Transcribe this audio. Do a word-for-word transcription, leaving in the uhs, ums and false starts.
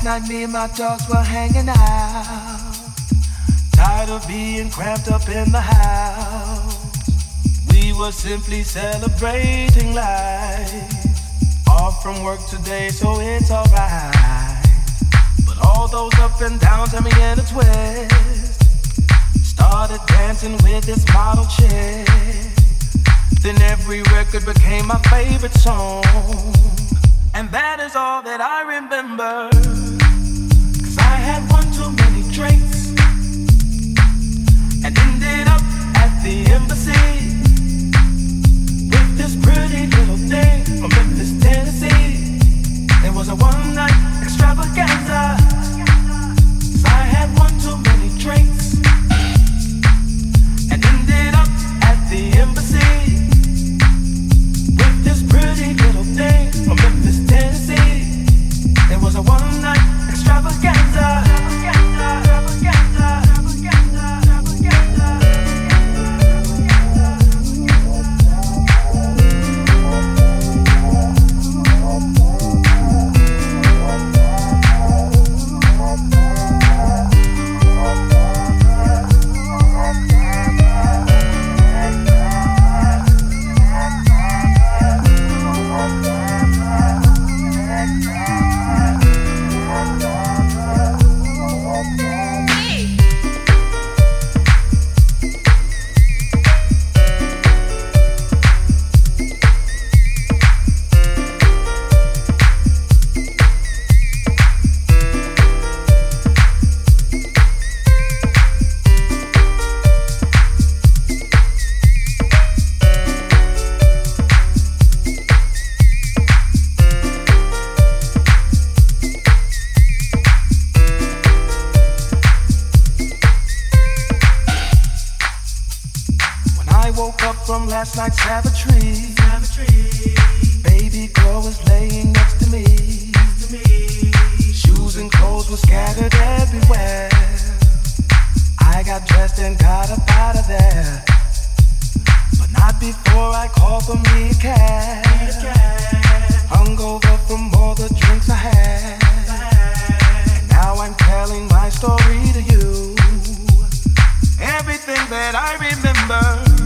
night me and my dogs were hanging out. Tired of being cramped up in the house. We were simply celebrating life. Off from work today, so it's alright. But all those up and downs had me in a twist. Started dancing with this model chick. Then every record became my favorite song. And that is all that I remember. Cause I had one too many drinks and ended up at the embassy with this pretty little thing from Memphis, Tennessee. It was a one night extravaganza. Cause I had one too many drinks and ended up at the embassy with this pretty little thing from Memphis, Tennessee. It was a one night extravaganza. Last night's savagery. savagery. Baby girl was laying next to me. Next to me. Shoes and clothes were scattered everywhere. I got dressed and got up out of there, but not before I called for me a cab. Hungover from all the drinks I had, and now I'm telling my story to you. Everything that I remember.